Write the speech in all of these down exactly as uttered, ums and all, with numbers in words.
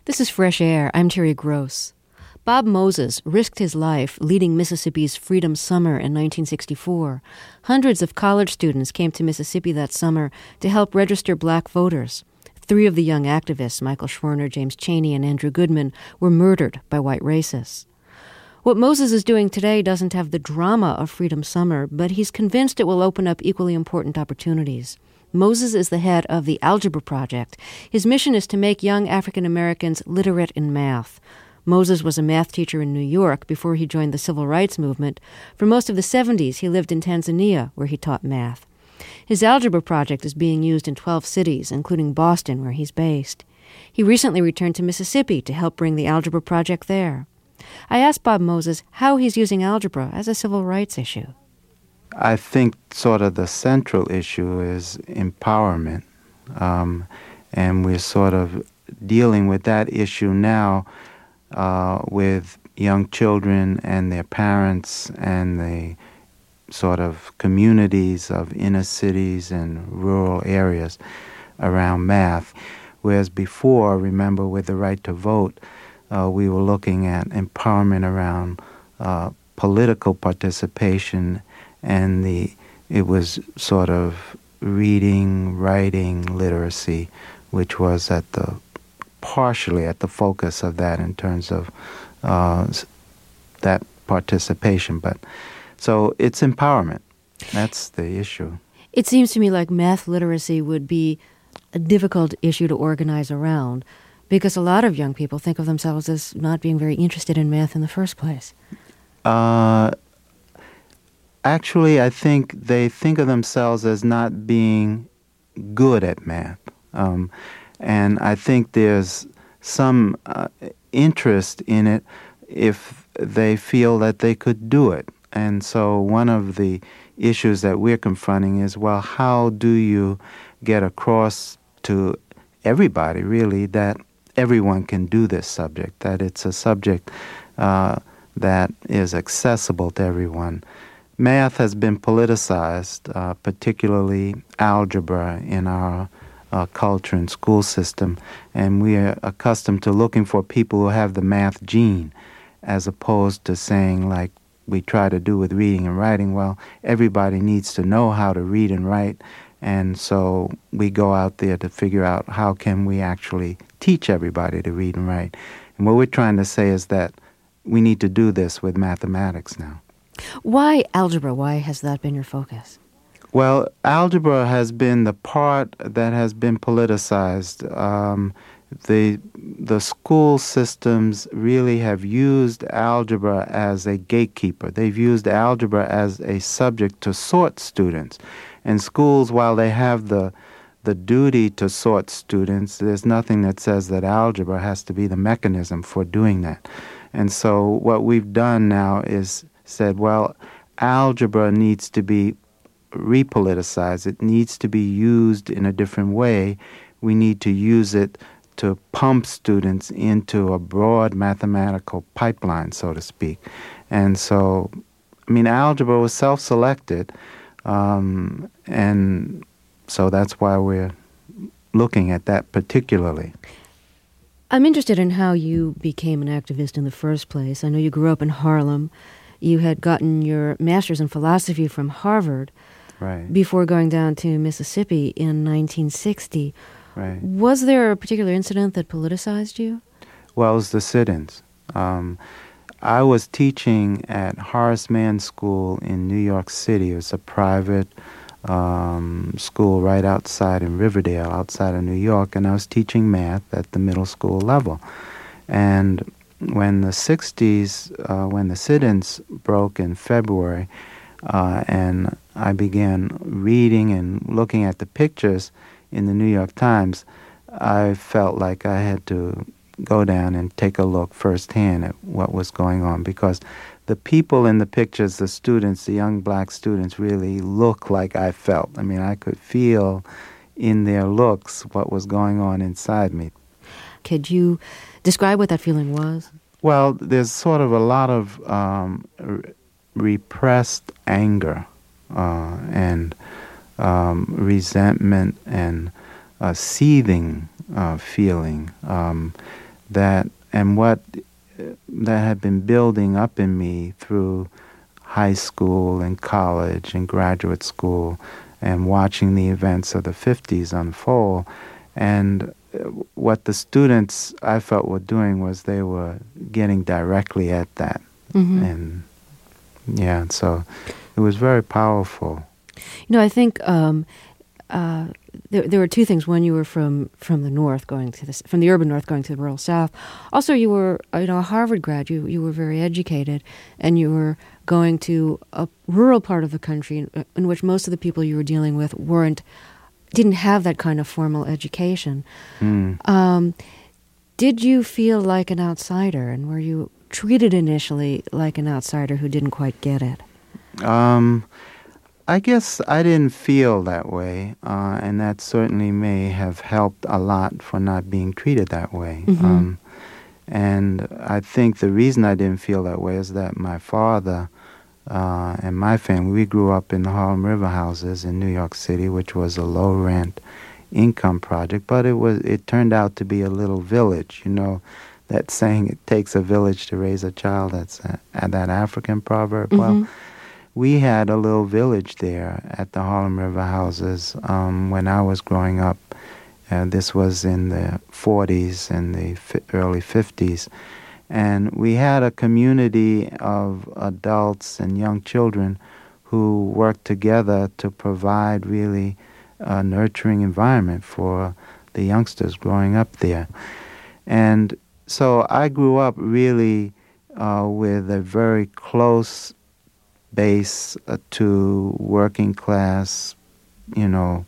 This is Fresh Air. I'm Terry Gross. Bob Moses risked his life leading Mississippi's Freedom Summer in nineteen sixty-four. Hundreds of college students came to Mississippi that summer to help register black voters. Three of the young activists, Michael Schwerner, James Chaney, and Andrew Goodman, were murdered by white racists. What Moses is doing today doesn't have the drama of Freedom Summer, but he's convinced it will open up equally important opportunities. Moses is the head of the Algebra Project. His mission is to make young African Americans literate in math. Moses was a math teacher in New York before he joined the civil rights movement. For most of the seventies, he lived in Tanzania, where he taught math. His Algebra Project is being used in twelve cities, including Boston, where he's based. He recently returned to Mississippi to help bring the Algebra Project there. I asked Bob Moses how he's using algebra as a civil rights issue. I think sort of the central issue is empowerment, um, and we're sort of dealing with that issue now uh, with young children and their parents and the sort of communities of inner cities and rural areas around math. Whereas before, remember, with the right to vote, uh, we were looking at empowerment around uh, political participation, and the it was sort of reading, writing, literacy, which was at the partially at the focus of that in terms of uh, that participation. But so it's empowerment. That's the issue. It seems to me like math literacy would be a difficult issue to organize around because a lot of young people think of themselves as not being very interested in math in the first place. Uh, actually, I think they think of themselves as not being good at math. Um, and I think there's some uh, interest in it if they feel that they could do it. And so one of the issues that we're confronting is, well, how do you get across to everybody, really, that everyone can do this subject, that it's a subject uh, that is accessible to everyone. Math has been politicized, uh, particularly algebra in our uh, culture and school system, and we are accustomed to looking for people who have the math gene, as opposed to saying, like we try to do with reading and writing, well, everybody needs to know how to read and write, and so we go out there to figure out how can we actually teach everybody to read and write. And what we're trying to say is that we need to do this with mathematics now. Why algebra? Why has that been your focus? Well, algebra has been the part that has been politicized. Um, the the school systems really have used algebra as a gatekeeper. They've used algebra as a subject to sort students. And schools, while they have the the duty to sort students, there's nothing that says that algebra has to be the mechanism for doing that. And so what we've done now is said, well, algebra needs to be repoliticized. It needs to be used in a different way. We need to use it to pump students into a broad mathematical pipeline, so to speak. And so, I mean, algebra was self-selected, um, and so that's why we're looking at that particularly. I'm interested in how you became an activist in the first place. I know you grew up in Harlem. You had gotten your master's in philosophy from Harvard right. before going down to Mississippi in nineteen sixty. Right. Was there a particular incident that politicized you? Well, it was the sit-ins. Um, I was teaching at Horace Mann School in New York City. It was a private um, school right outside in Riverdale, outside of New York, and I was teaching math at the middle school level. And when the sixties, uh, when the sit-ins broke in February, uh, and I began reading and looking at the pictures in the New York Times, I felt like I had to go down and take a look firsthand at what was going on, because the people in the pictures, the students, the young black students, really look like I felt. I mean, I could feel in their looks what was going on inside me. Could you describe what that feeling was? Well, there's sort of a lot of um, r- repressed anger uh, and um, resentment and uh, seething uh, feeling um, that and what that had been building up in me through high school and college and graduate school and watching the events of the fifties unfold. And what the students, I felt, were doing was they were getting directly at that. Mm-hmm. And yeah, so it was very powerful. You know, I think um, uh, there, there were two things. One, you were from, from the north, going to the from the urban north, going to the rural south. Also, you were you know a Harvard grad. You you were very educated, and you were going to a rural part of the country in, in which most of the people you were dealing with weren't didn't have that kind of formal education. Mm. Um, did you feel like an outsider, and were you treated initially like an outsider who didn't quite get it? Um, I guess I didn't feel that way, uh, and that certainly may have helped a lot for not being treated that way. Mm-hmm. Um, and I think the reason I didn't feel that way is that my father uh, and my family, we grew up in the Harlem River houses in New York City, which was a low-rent income project, but it was it turned out to be a little village. You know, that saying, it takes a village to raise a child, that's a, that African proverb. Mm-hmm. Well, we had a little village there at the Harlem River houses um, when I was growing up. Uh, this was in the forties and the fi- early fifties. And we had a community of adults and young children who worked together to provide really a nurturing environment for the youngsters growing up there. And so I grew up really uh, with a very close base uh, to working class, you know,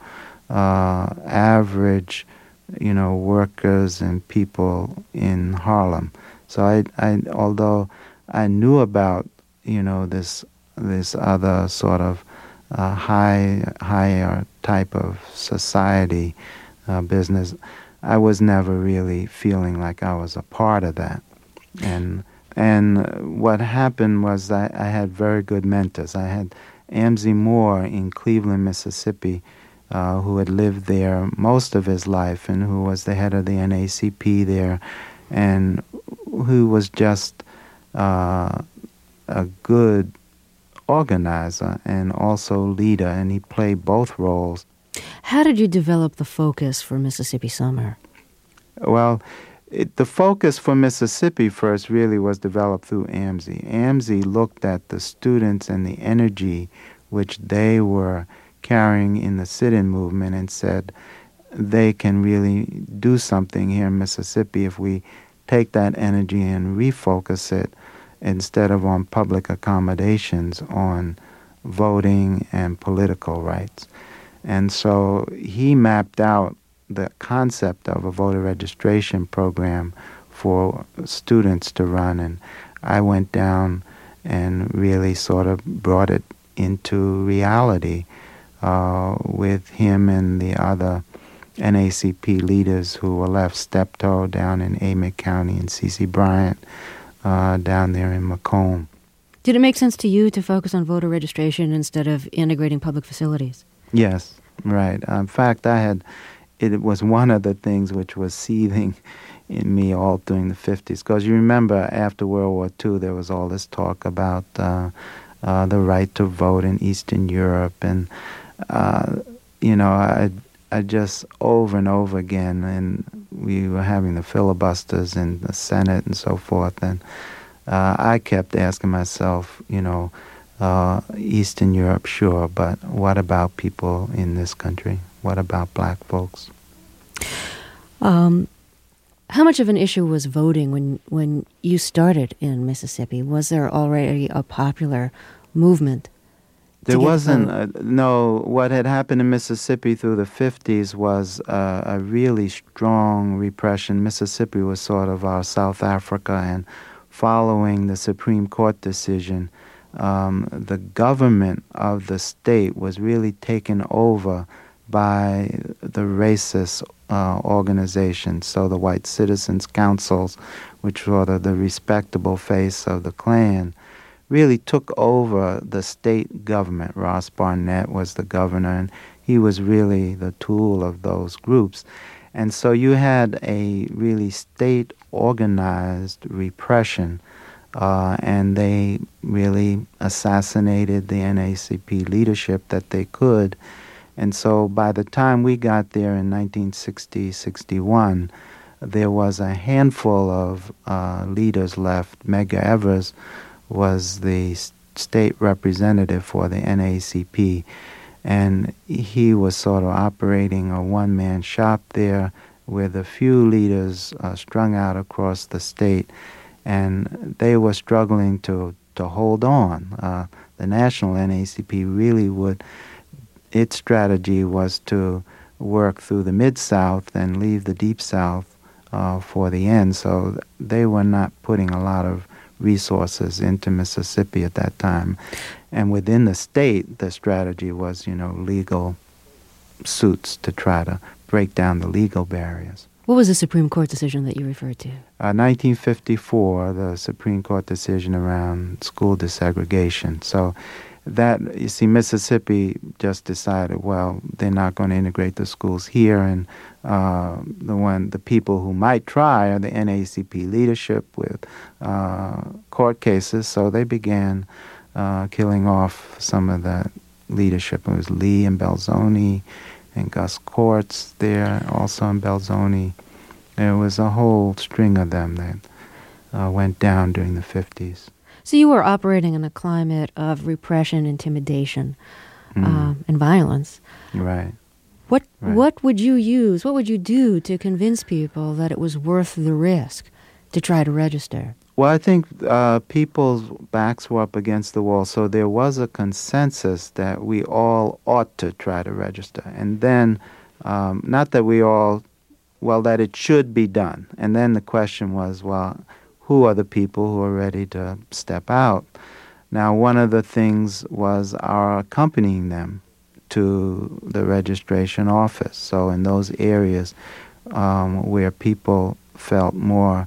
uh, average, you know, workers and people in Harlem. So I, I, although I knew about, you know, this this other sort of uh, high higher type of society uh, business, I was never really feeling like I was a part of that. And and what happened was I, I had very good mentors. I had Amzie Moore in Cleveland, Mississippi, uh, who had lived there most of his life and who was the head of the N A A C P there, and who was just uh, a good organizer and also leader, and he played both roles. How did you develop the focus for Mississippi Summer? Well, it, the focus for Mississippi first really was developed through Amzie. Amzie looked at the students and the energy which they were carrying in the sit-in movement and said they can really do something here in Mississippi if we take that energy and refocus it instead of on public accommodations, on voting and political rights. And so he mapped out the concept of a voter registration program for students to run, and I went down and really sort of brought it into reality uh, with him and the other N A A C P leaders who were left, Steptoe down in Amite County and C C Bryant uh, down there in Macomb. Did it make sense to you to focus on voter registration instead of integrating public facilities? Yes, right. Uh, in fact, I had, it was one of the things which was seething in me all during the fifties. Because you remember after World War Two, there was all this talk about uh, uh, the right to vote in Eastern Europe. And, uh, you know, I I just over and over again, and we were having the filibusters in the Senate and so forth, and uh, I kept asking myself, you know, uh, Eastern Europe, sure, but what about people in this country? What about black folks? Um, how much of an issue was voting when, when you started in Mississippi? Was there already a popular movement? There wasn't, uh, no, what had happened in Mississippi through the fifties was uh, a really strong repression. Mississippi was sort of our South Africa, and following the Supreme Court decision, um, the government of the state was really taken over by the racist uh, organizations. So the White Citizens Councils, which were the, the respectable face of the Klan, really took over the state government. Ross Barnett was the governor, and he was really the tool of those groups. And so you had a really state organized repression, uh, and they really assassinated the N A A C P leadership that they could. And so by the time we got there in nineteen sixty, sixty-one, there was a handful of uh, leaders left. Medgar Evers was the state representative for the N A A C P, and he was sort of operating a one-man shop there with a few leaders uh, strung out across the state, and they were struggling to, to hold on. Uh, the national N A A C P really would, its strategy was to work through the Mid-South and leave the Deep South uh, for the end, so they were not putting a lot of resources into Mississippi at that time. And within the state, the strategy was, you know, legal suits to try to break down the legal barriers. What was the Supreme Court decision that you referred to? Uh, nineteen fifty-four, the Supreme Court decision around school desegregation. So that, you see, Mississippi just decided, well, they're not going to integrate the schools here, and uh, the one, the people who might try are the N A A C P leadership with uh, court cases. So they began uh, killing off some of the leadership. It was Lee and Belzoni and Gus Courts there, also in Belzoni. There was a whole string of them that uh, went down during the fifties. So you were operating in a climate of repression, intimidation, Mm. uh, and violence. Right. What Right. what would you use? What would you do to convince people that it was worth the risk to try to register? Well, I think uh, people's backs were up against the wall, so there was a consensus that we all ought to try to register. And then, um, not that we all, well, that it should be done. And then the question was, well, who are the people who are ready to step out? Now, one of the things was our accompanying them to the registration office. So in those areas um, where people felt more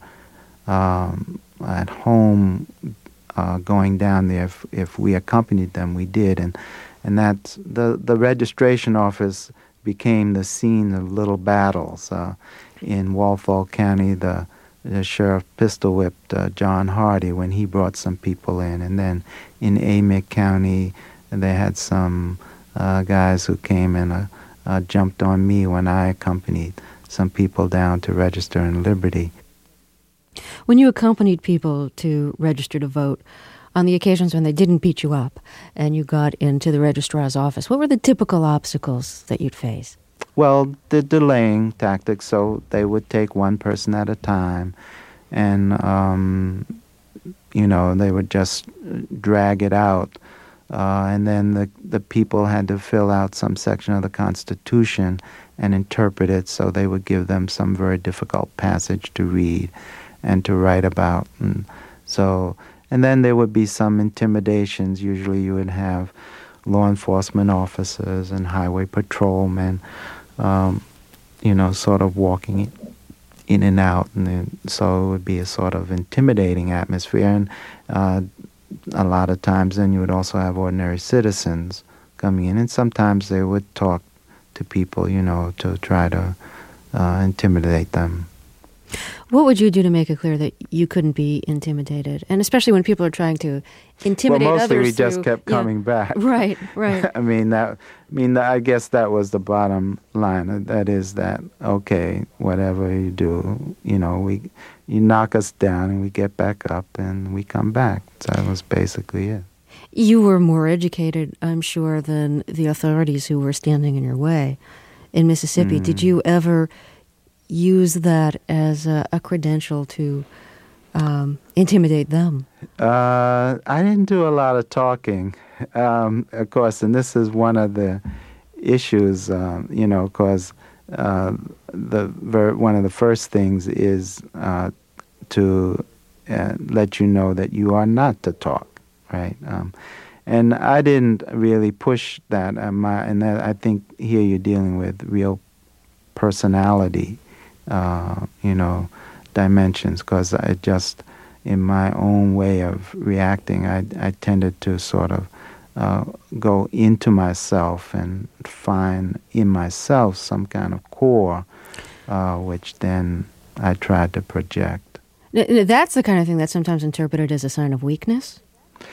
um, at home uh, going down there, if, if we accompanied them, we did. And and that's, the, the registration office became the scene of little battles. Uh, in Walthall County, the The sheriff pistol whipped uh, John Hardy when he brought some people in. And then in Amite County, they had some uh, guys who came and uh, uh, jumped on me when I accompanied some people down to register in Liberty. When you accompanied people to register to vote, on the occasions when they didn't beat you up and you got into the registrar's office, what were the typical obstacles that you'd face? Well, the delaying tactics, so they would take one person at a time, and, um, you know, they would just drag it out. Uh, and then the, the people had to fill out some section of the Constitution and interpret it, so they would give them some very difficult passage to read and to write about. And so, and then there would be some intimidations. Usually you would have law enforcement officers and highway patrolmen, Um, you know, sort of walking in and out, and then, so it would be a sort of intimidating atmosphere. And uh, a lot of times then you would also have ordinary citizens coming in, and sometimes they would talk to people, you know, to try to uh, intimidate them. What would you do to make it clear that you couldn't be intimidated? And especially when people are trying to intimidate well, mostly others we just through, kept yeah. coming back. Right, right. I mean, that, I mean, I guess that was the bottom line. That is that, okay, whatever you do, you know, we, you knock us down and we get back up and we come back. So that was basically it. You were more educated, I'm sure, than the authorities who were standing in your way in Mississippi. Mm. Did you ever use that as a, a credential to um, intimidate them? Uh, I didn't do a lot of talking, um, of course, and this is one of the issues, um, you know, because uh, the ver- one of the first things is uh, to uh, let you know that you are not to talk, right? Um, and I didn't really push that, uh, my, and that, I think here you're dealing with real personality, uh, you know, dimensions, because I just, in my own way of reacting, I, I tended to sort of uh, go into myself and find in myself some kind of core, uh, which then I tried to project. That's the kind of thing that's sometimes interpreted as a sign of weakness?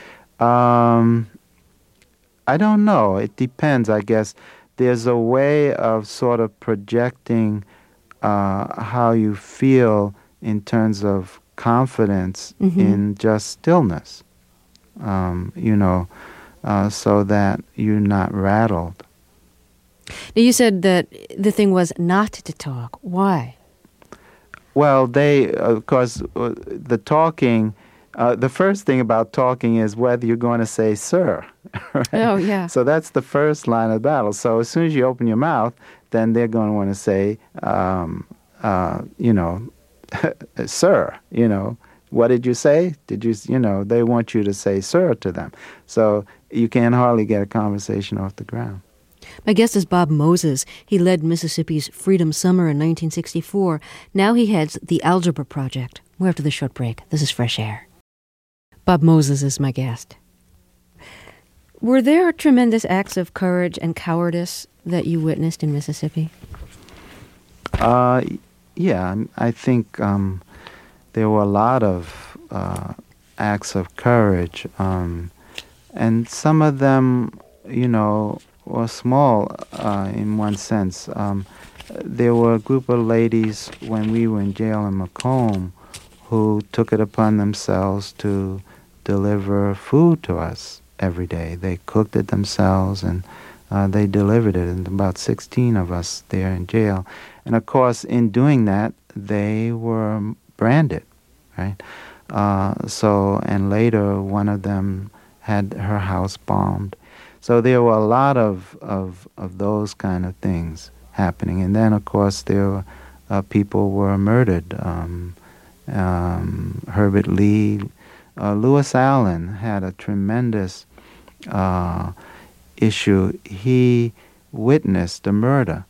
Um, I don't know. It depends, I guess. There's a way of sort of projecting uh, how you feel in terms of confidence mm-hmm. in just stillness, um, you know, uh, so that you're not rattled. Now, you said that the thing was not to talk. Why? Well, they, of course, uh, the talking, uh, the first thing about talking is whether you're going to say, sir. Right? Oh, yeah. So that's the first line of battle. So as soon as you open your mouth, then they're going to want to say, um, uh, you know, sir, you know, what did you say? Did you, you know, they want you to say sir to them. So you can hardly get a conversation off the ground. My guest is Bob Moses. He led Mississippi's Freedom Summer in nineteen sixty-four. Now he heads the Algebra Project. We're after the short break. This is Fresh Air. Bob Moses is my guest. Were there tremendous acts of courage and cowardice that you witnessed in Mississippi? Uh, yeah, I think um, there were a lot of uh, acts of courage, um, and some of them, you know, were small uh, in one sense. Um, there were a group of ladies when we were in jail in Macomb who took it upon themselves to deliver food to us every day. They cooked it themselves and uh, they delivered it, and about sixteen of us there in jail. And of course, in doing that, they were branded, right? Uh, so, and later one of them had her house bombed. So there were a lot of, of, of those kind of things happening. And then, of course, there were uh, people were murdered. Um, um, Herbert Lee, uh, Lewis Allen had a tremendous uh, issue. He witnessed the murder.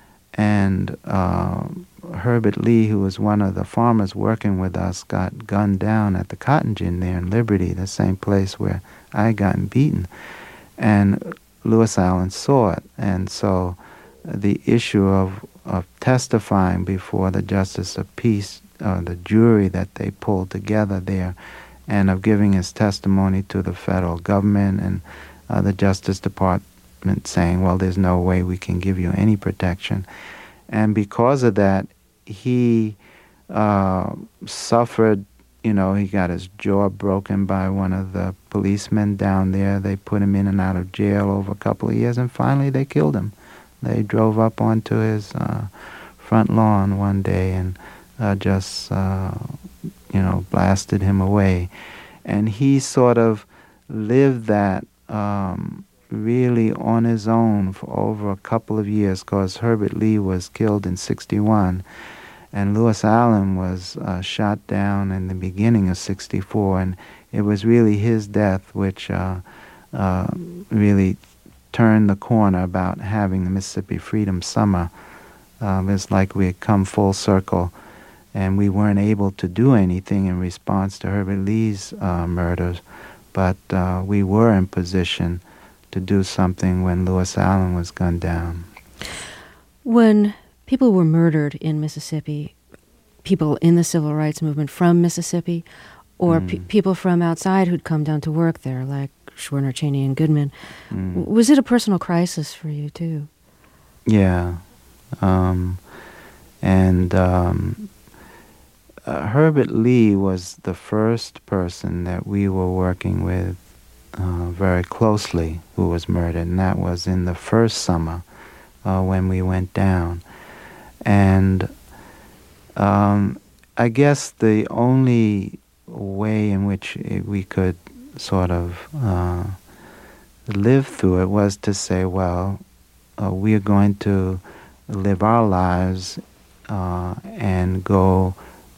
And uh, Herbert Lee, who was one of the farmers working with us, got gunned down at the cotton gin there in Liberty, the same place where I had gotten beaten. And Lewis Allen saw it. And so the issue of, of testifying before the Justice of Peace, uh, the jury that they pulled together there, and of giving his testimony to the federal government and uh, the Justice Department saying, well, there's no way we can give you any protection. And because of that, he uh, suffered. You know, he got his jaw broken by one of the policemen down there. They put him in and out of jail over a couple of years, and finally they killed him. They drove up onto his uh, front lawn one day and uh, just, uh, you know, blasted him away. And he sort of lived that um, really on his own for over a couple of years, because Herbert Lee was killed in sixty-one. And Lewis Allen was uh, shot down in the beginning of sixty-four, and it was really his death which uh, uh, really turned the corner about having the Mississippi Freedom Summer. Um, it's like we had come full circle, and we weren't able to do anything in response to Herbert Lee's uh, murders, but uh, we were in position to do something when Lewis Allen was gunned down. When people were murdered in Mississippi, people in the civil rights movement from Mississippi, or mm. pe- people from outside who'd come down to work there, like Schwerner, Cheney, and Goodman. Mm. W- was it a personal crisis for you, too? Yeah. Um, and um, uh, Herbert Lee was the first person that we were working with uh, very closely who was murdered, and that was in the first summer uh, when we went down. And um, I guess the only way in which we could sort of uh, live through it was to say, well, uh, we are going to live our lives uh, and go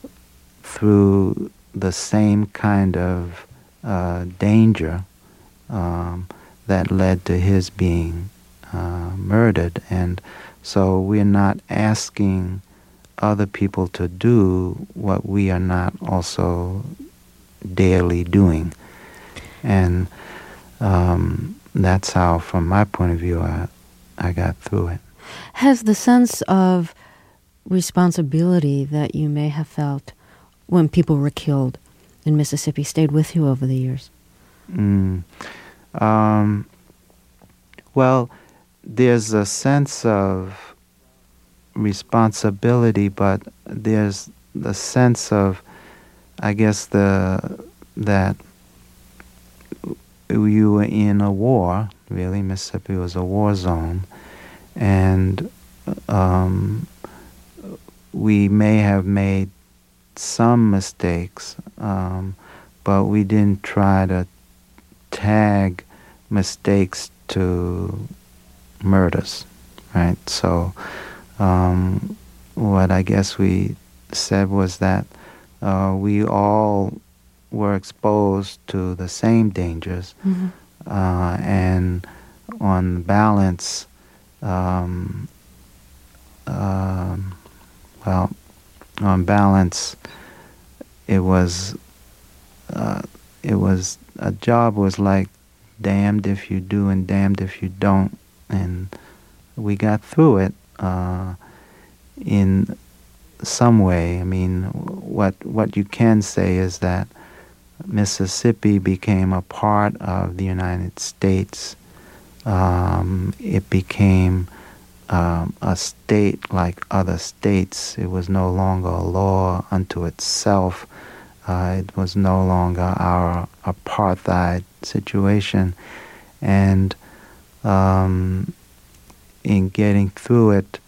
through the same kind of uh, danger um, that led to his being uh, murdered. And so we're not asking other people to do what we are not also daily doing. And um, that's how, from my point of view, I, I got through it. Has the sense of responsibility that you may have felt when people were killed in Mississippi stayed with you over the years? Mm. Um, well, there's a sense of responsibility, but there's the sense of, I guess, the that you were in a war. Really, Mississippi was a war zone, and um, we may have made some mistakes, um, but we didn't try to tag mistakes to murders, right? So um, what I guess we said was that uh, we all were exposed to the same dangers, Mm-hmm. uh, and on balance, um, um, well, on balance, it was uh, it was a job was like damned if you do and damned if you don't, and we got through it uh, in some way. I mean, what what you can say is that Mississippi became a part of the United States. Um, it became um, a state like other states. It was no longer a law unto itself. Uh, it was no longer our apartheid situation. And um, in getting through it,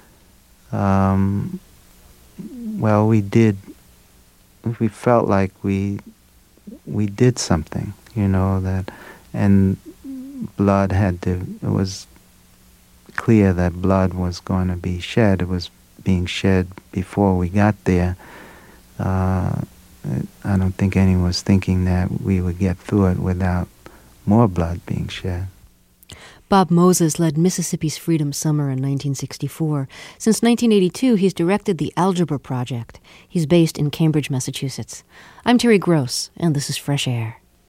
um, well, we did, we felt like we we did something, you know, that, and blood had to, it was clear that blood was going to be shed. It was being shed before we got there. Uh, I don't think anyone was thinking that we would get through it without more blood being shed. Bob Moses led Mississippi's Freedom Summer in nineteen sixty-four. Since nineteen eighty-two, he's directed the Algebra Project. He's based in Cambridge, Massachusetts. I'm Terry Gross, and this is Fresh Air.